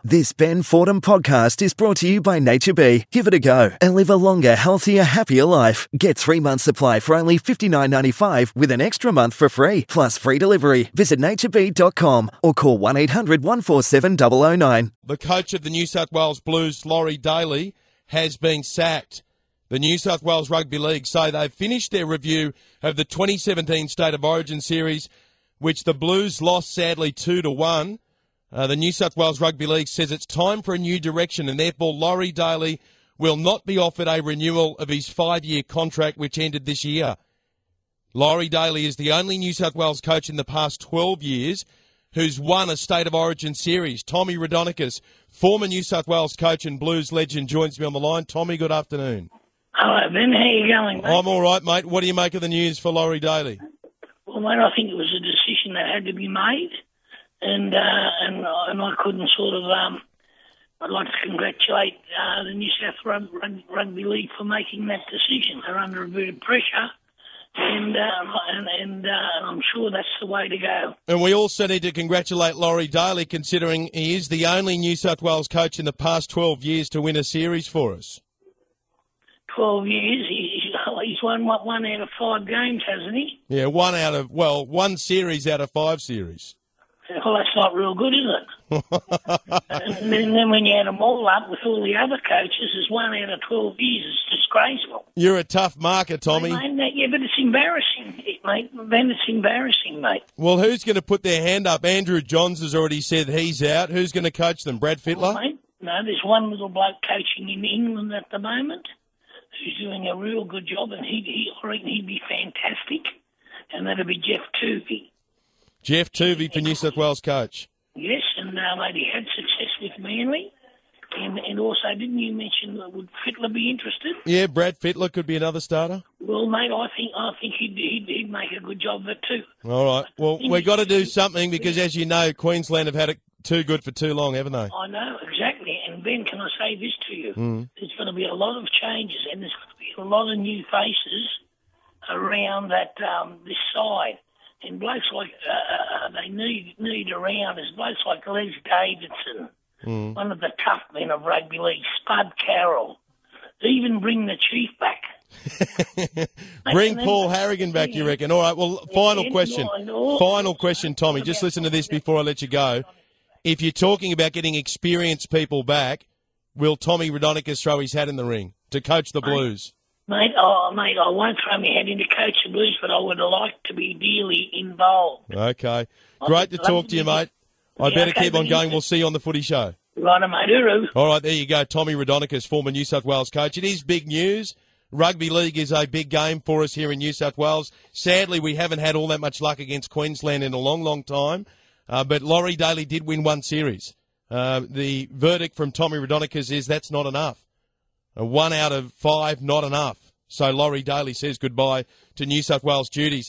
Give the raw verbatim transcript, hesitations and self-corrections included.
This Ben Fordham podcast is brought to you by NatureBee. Give it a go and live a longer, healthier, happier life. Get three months supply for only fifty-nine ninety-five with an extra month for free, plus free delivery. Visit naturebee dot com or call one eight hundred one four seven zero zero nine. The coach of the New South Wales Blues, Laurie Daly, has been sacked. The New South Wales Rugby League say they've finished their review of the twenty seventeen State of Origin series, which the Blues lost sadly two to one. Uh, the New South Wales Rugby League says it's time for a new direction, and therefore Laurie Daly will not be offered a renewal of his five-year contract, which ended this year. Laurie Daly is the only New South Wales coach in the past twelve years who's won a State of Origin series. Tommy Raudonikis, former New South Wales coach and Blues legend, joins me on the line. Tommy, good afternoon. Hello, Ben. How you going, mate? I'm all right, mate. What do you make of the news for Laurie Daly? Well, mate, I think it was a decision that had to be made. And uh, and and I couldn't sort of. Um, I'd like to congratulate uh, the New South Rug, Rug, Rugby League for making that decision. They're under a bit of pressure, and uh, and and uh, I'm sure that's the way to go. And we also need to congratulate Laurie Daly, considering he is the only New South Wales coach in the past twelve years to win a series for us. Twelve years. He's he's won what, one out of five games, hasn't he? Yeah, one out of well, one series out of five series. Well, that's not real good, is it? and then, then when you add them all up with all the other coaches, it's one out of twelve years. It's disgraceful. You're a tough marker, Tommy. Mate, mate, yeah, but it's embarrassing, mate. Ben, it's embarrassing, mate. Well, who's going to put their hand up? Andrew Johns has already said he's out. Who's going to coach them? Brad Fittler? Well, mate, no, there's one little bloke coaching in England at the moment who's doing a real good job, and he, he I reckon he'd be fantastic, and that'd be Jeff Tuvey. Jeff Tuvey for New South Wales coach. Yes, and uh, mate, he had success with Manly. And, and also, didn't you mention, uh, would Fittler be interested? Yeah, Brad Fittler could be another starter. Well, mate, I think I think he'd, he'd, he'd make a good job of it too. All right. Well, we've got to do something because, as you know, Queensland have had it too good for too long, haven't they? I know, exactly. And, Ben, can I say this to you? Mm. There's going to be a lot of changes, and there's going to be a lot of new faces around that um, this side. And blokes like, uh, they need need around is blokes like Les Davidson, mm. one of the tough men of rugby league, Spud Carroll. Even bring the chief back. Bring Paul Harrigan back, you reckon? All right, well, final question. Final question, Tommy. Just listen to this before I let you go. If you're talking about getting experienced people back, will Tommy Raudonikis throw his hat in the ring to coach the Blues? Mate, oh, mate, I won't throw my head into coach the Blues, but I would like to be dearly involved. Okay. Great to talk to you, mate. I better keep on going. We'll see you on the Footy Show. Right, mate. Hooroo. All right, there you go. Tommy Raudonikis, former New South Wales coach. It is big news. Rugby league is a big game for us here in New South Wales. Sadly, we haven't had all that much luck against Queensland in a long, long time. Uh, but Laurie Daly did win one series. Uh, the verdict from Tommy Raudonikis is that's not enough. A one out of five, not enough. So Laurie Daly says goodbye to New South Wales duties.